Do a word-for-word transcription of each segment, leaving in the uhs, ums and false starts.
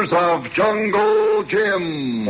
adventures of Jungle Jim.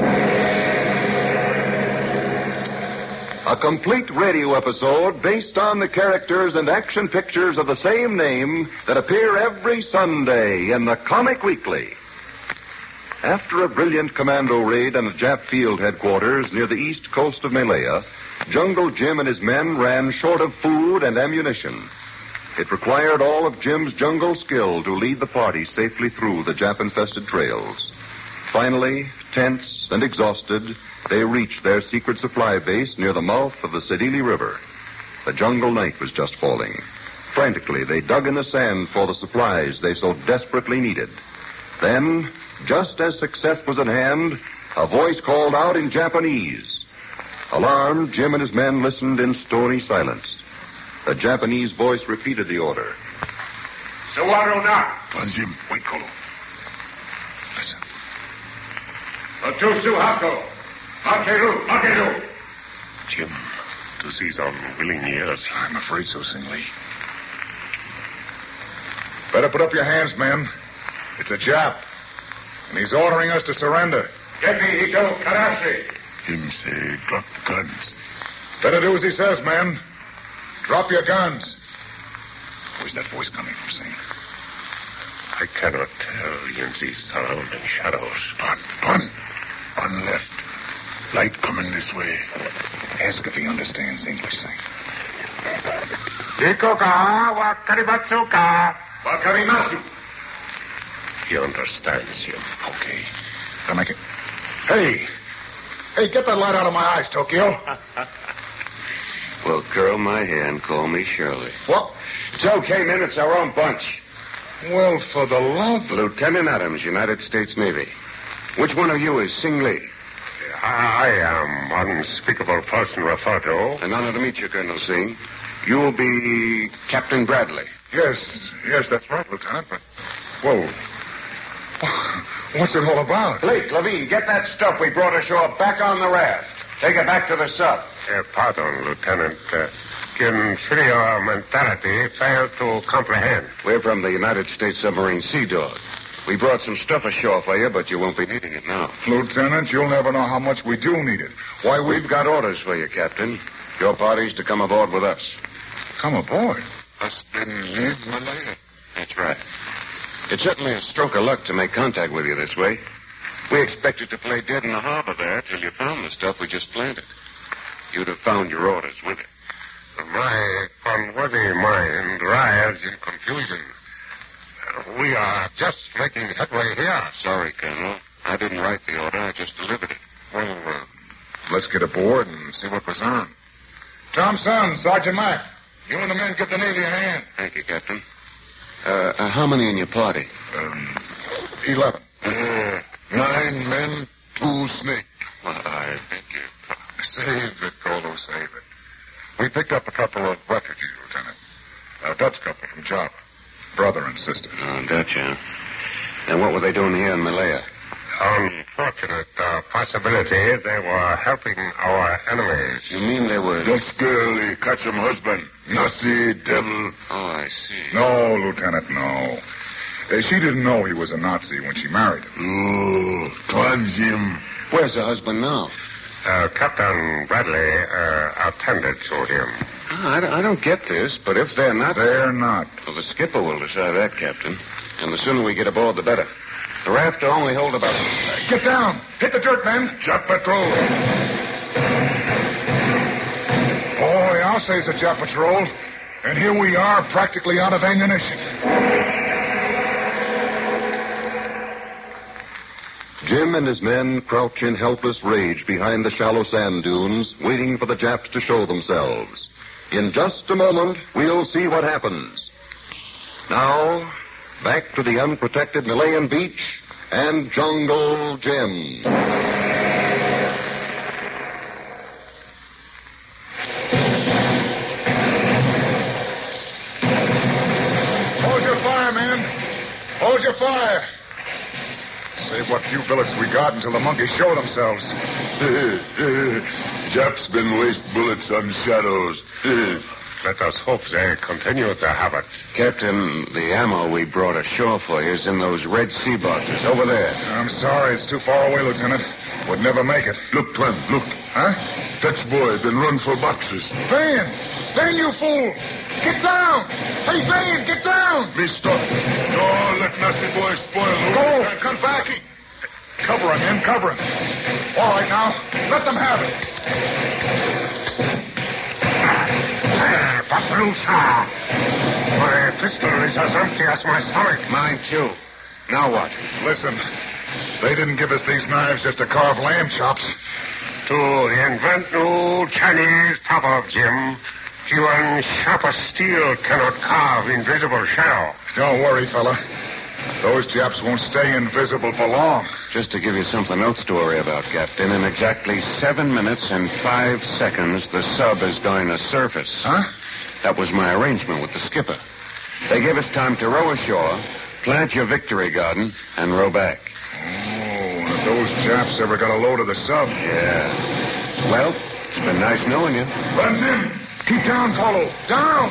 A complete radio episode based on the characters and action pictures of the same name that appear every Sunday in the Comic Weekly. After a brilliant commando raid on a Jap field headquarters near the east coast of Malaya, Jungle Jim and his men ran short of food and ammunition. It required all of Jim's jungle skill to lead the party safely through the Jap-infested trails. Finally, tense and exhausted, they reached their secret supply base near the mouth of the Sedili River. The jungle night was just falling. Frantically, they dug in the sand for the supplies they so desperately needed. Then, just as success was at hand, a voice called out in Japanese. Alarmed, Jim and his men listened in stony silence. The Japanese voice repeated the order. Sawaro na. Jim, wait, Kolo. Listen. Otosu hako. Akeru, akeru. Jim, to these unwilling ears. I'm afraid so, Sing Lee. Better put up your hands, men. It's a Jap. And he's ordering us to surrender. Get me, Hito Karashi. Him say, drop the guns. Better do as he says, men. Drop your guns. Where's that voice coming from, Sing? I cannot tell in these surrounding shadows. Pun, pun. On left. Light coming this way. Ask if he understands English, Sing. Iko ka, wakarimatsu ka. Wakarimatsu. He understands you. Okay. Then I can... Hey! Hey, get that light out of my eyes, Tokyo. Well, curl my hair and call me Shirley. What? It's okay, men. It's our own bunch. Well, for the love... Lieutenant Adams, United States Navy. Which one of you is Sing Lee? I am unspeakable person referred to. An honor to meet you, Colonel Singh. You will be Captain Bradley. Yes, yes, that's right, Lieutenant, but... Whoa. What's it all about? Blake, Levine, get that stuff we brought ashore back on the raft. Take it back to the sub. Uh, pardon, Lieutenant. Uh, inferior mentality fails to comprehend. We're from the United States Submarine Sea Dog. We brought some stuff ashore for you, but you won't be needing it now. Lieutenant, you'll never know how much we do need it. Why, we... We've got orders for you, Captain. Your party's to come aboard with us. Come aboard? Us been leave Malaya. That's right. It's certainly a stroke of luck to make contact with you this way. We expected to play dead in the harbor there till you found the stuff we just planted. You'd have found your orders with it. My unworthy mind rides in confusion. Uh, we are just making headway here. Sorry, Colonel. I didn't write the order. I just delivered it. Well, uh, let's get aboard and see what was on. Tom Son, Sergeant Mack. You and the men give the Navy a hand. Thank you, Captain. Uh, uh, how many in your party? Um, eleven. Uh, nine men, two snake. Well, I thank you. Save it, Colo, save it. We picked up a couple of refugees, Lieutenant. A Dutch couple from Java. Brother and sister. Oh, Dutch, huh? And what were they doing here in Malaya? Unfortunate uh, possibility they were helping our enemies. You mean they were... Dutch girl, he catch him husband. Nazi devil. Oh, I see. No, Lieutenant, no. Uh, she didn't know he was a Nazi when she married him. Oh, cleanse him. Where's her husband now? Uh, Captain Bradley uh, attended to him. Oh, I, don't, I don't get this, but if they're not... They're not. Well, the skipper will decide that, Captain. And the sooner we get aboard, the better. The raft will only hold about... Uh, get down! Hit the dirt, men! Jap patrol! Boy, I'll say it's a Jap patrol. And here we are, practically out of ammunition. Jim and his men crouch in helpless rage behind the shallow sand dunes, waiting for the Japs to show themselves. In just a moment, we'll see what happens. Now, back to the unprotected Malayan beach and Jungle Jim. Hold your fire, men. Hold your fire. Save what few bullets we got until the monkeys show themselves. Japs been waste bullets on shadows. let us hope they continue the habit. Captain, the ammo we brought ashore for you is in those red sea boxes over there. I'm sorry. It's too far away, Lieutenant. Would never make it. Look, Twan, look. Huh? Dutch boy been run for boxes. Van! Van, you fool! Get down! Hey, Van, get down! Me stop. No, let Nazi boy spoil. Go! Come back! Cover him, men. Cover him. All right, now. Let them have it. Basalusa! My pistol is as empty as my stomach. Mine, too. Now what? Listen, they didn't give us these knives just to carve lamb chops. To invent new Chinese proverb, Jim. Even sharper steel cannot carve invisible shell. Don't worry, fella. Those Japs won't stay invisible for long. Just to give you something else to worry about, Captain, in exactly seven minutes and five seconds, the sub is going to surface. Huh? That was my arrangement with the skipper. They gave us time to row ashore, plant your victory garden, and row back. Oh, and if those Japs ever got a load of the sub. Yeah. Well, it's been nice knowing you. Runs in. Keep down, Colo. Down!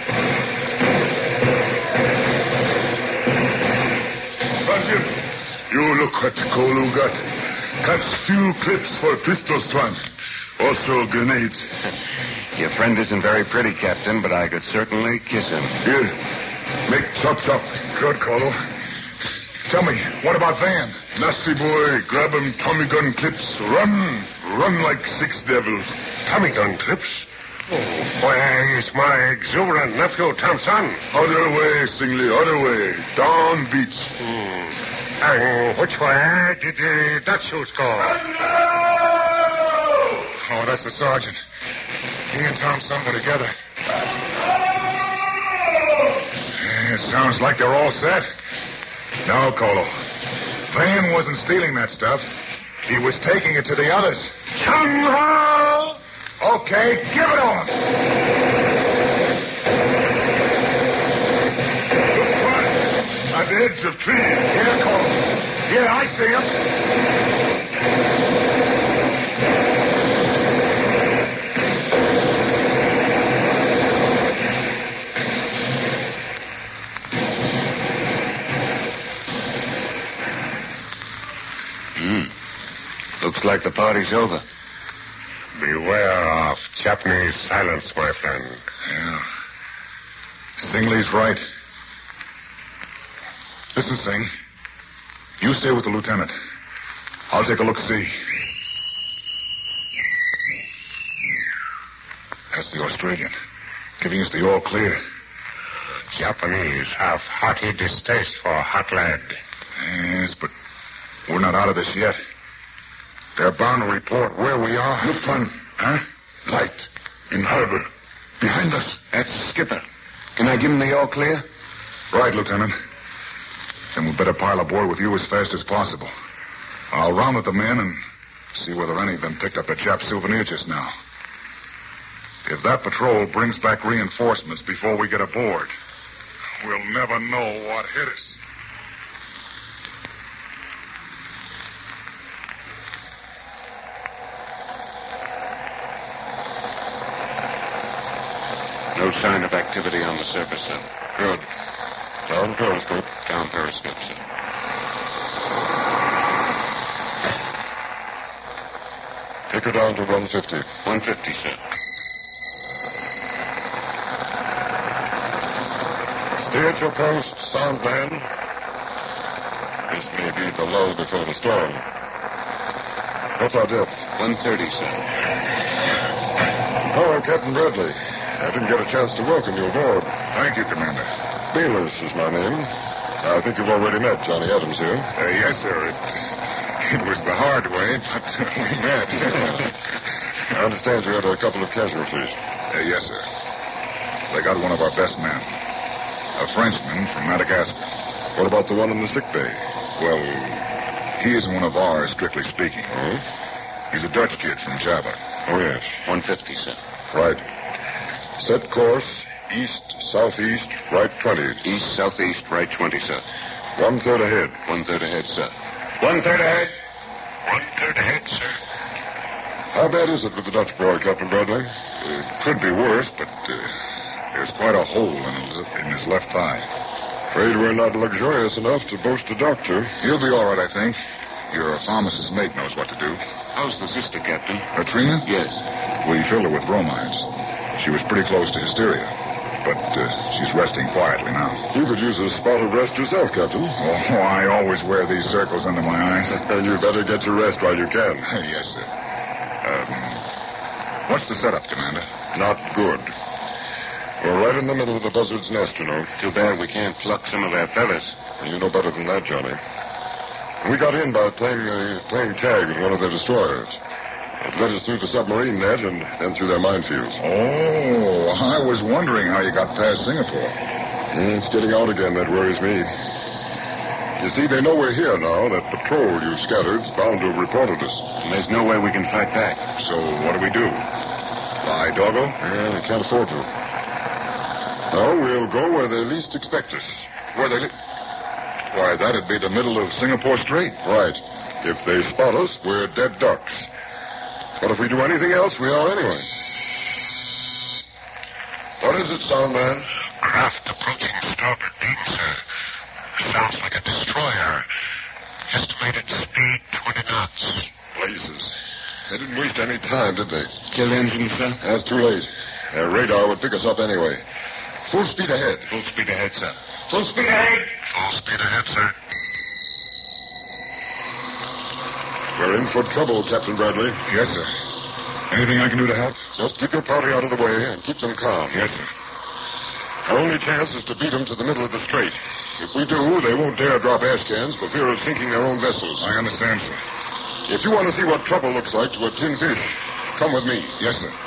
Jim, you look what Kolu got. Catch few clips for pistols, Twan. Also grenades. Your friend isn't very pretty, Captain, but I could certainly kiss him. Here, make chops up. Good, Colo. Tell me, what about Van? Nasty boy, grab him Tommy gun clips. Run. Run like six devils. Tommy gun clips? Oh, where is my exuberant nephew, Thompson? Other way, Singley, other way. Down beach. Hmm. And which way did the Dutch suits go? Oh, that's the sergeant. He and Thompson were together. Yeah, it sounds like they're all set. No, Colo. Van wasn't stealing that stuff. He was taking it to the others. Chung-ho! Okay, give it on. Look, Twan. At the edge of trees. Yeah, Colo. Yeah, I see him. Hmm. Looks like the party's over. Beware of Japanese silence, my friend. Yeah. Singley's right. Listen, Sing. You stay with the lieutenant. I'll take a look-see. That's the Australian, giving us the all clear. Japanese have hearty distaste for hot lead. Yes, but we're not out of this yet. They're bound to report where we are. Look, Twan. Huh? Light. In harbor. Behind us. That's the skipper. Can I give him the all clear? Right, Lieutenant. Then we'd better pile aboard with you as fast as possible. I'll round with the men and see whether any of them picked up a Jap souvenir just now. If that patrol brings back reinforcements before we get aboard, we'll never know what hit us. No sign of activity on the surface, sir. Good. Down periscope. Down periscope, sir. Take her down to one fifty. one fifty, sir. Stay at your post, sound man. This may be the lull before the storm. What's our depth? one thirty, sir. Hello, Captain Bradley. I didn't get a chance to welcome you aboard. Thank you, Commander. Bayless is my name. I think you've already met Johnny Adams here. Uh, yes, sir. It, it was the hard way, but uh, we met. I understand you had a couple of casualties. Uh, yes, sir. They got one of our best men. A Frenchman from Madagascar. What about the one in the sick bay? Well, he isn't one of ours, strictly speaking. Oh? He's a Dutch kid from Java. Oh, yes. one fifty, sir. Right. Set course, east, southeast, right twenty. East, southeast, right twenty, sir. One-third ahead. One-third ahead, sir. One-third ahead. One-third ahead, sir. How bad is it with the Dutch boy, Captain Bradley? It could be worse, but uh, There's quite a hole in his, in his left thigh. Afraid we're not luxurious enough to boast a doctor. He'll be all right, I think. Your pharmacist's mate knows what to do. How's the sister, Captain? Katrina? Yes. We filled her with bromides. She was pretty close to hysteria, but uh, she's resting quietly now. You could use a spot of rest yourself, Captain. Oh, I always wear these circles under my eyes. And you better get to rest while you can. Yes, sir. Um, what's the setup, Commander? Not good. We're right in the middle of the buzzard's nest, you know. Too bad we can't pluck some of their feathers. You know better than that, Johnny. We got in by playing uh, playing tag with one of their destroyers. It led us through the submarine net and then through their minefields. Oh, I was wondering how you got past Singapore. Yeah, it's getting out again that worries me. You see, they know we're here now. That patrol you've scattered's bound to have reported us. And there's no way we can fight back. So what do we do? Lie doggo? Yeah, we can't afford to. No, we'll go where they least expect us. Where they... Li- Why, that'd be the middle of Singapore Strait. Right. If they spot us, we're dead ducks. But if we do anything else, we are anyway. What is it, Soundman? Craft approaching starboard beam, sir. Sounds like a destroyer. Estimated speed twenty knots. Blazes. They didn't waste any time, did they? Kill engine, sir? That's too late. Their radar would pick us up anyway. Full speed ahead. Full speed ahead, sir. Full speed ahead. Full speed ahead, sir. We're in for trouble, Captain Bradley. Yes, sir. Anything I can do to help? Just keep your party out of the way and keep them calm. Yes, sir. Our only chance is to beat them to the middle of the strait. If we do, they won't dare drop ash cans for fear of sinking their own vessels. I understand, sir. If you want to see what trouble looks like to a tin fish, come with me. Yes, sir.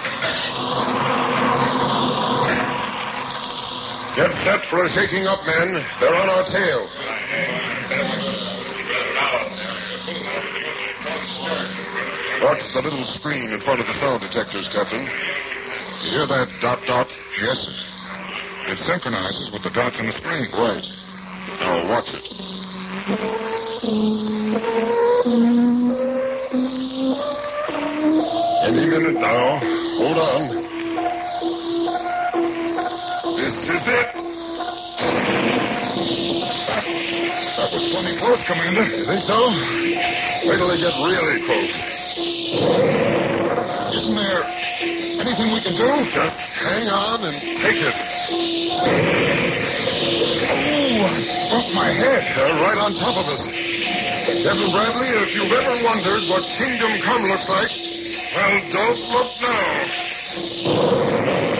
Get set for a shaking up, men. They're on our tail. Watch the little screen in front of the sound detectors, Captain. You hear that dot dot? Yes, sir. It synchronizes with the dots on the screen. Right. Now watch it. Any minute now. Hold on. This is it. That was plenty close, Commander. You think so? Wait till they get really close. Isn't there anything we can do? Just hang on and take it. Oh, I bumped my head. They're right on top of us. Captain Bradley, if you've ever wondered what Kingdom Come looks like, well, don't look now.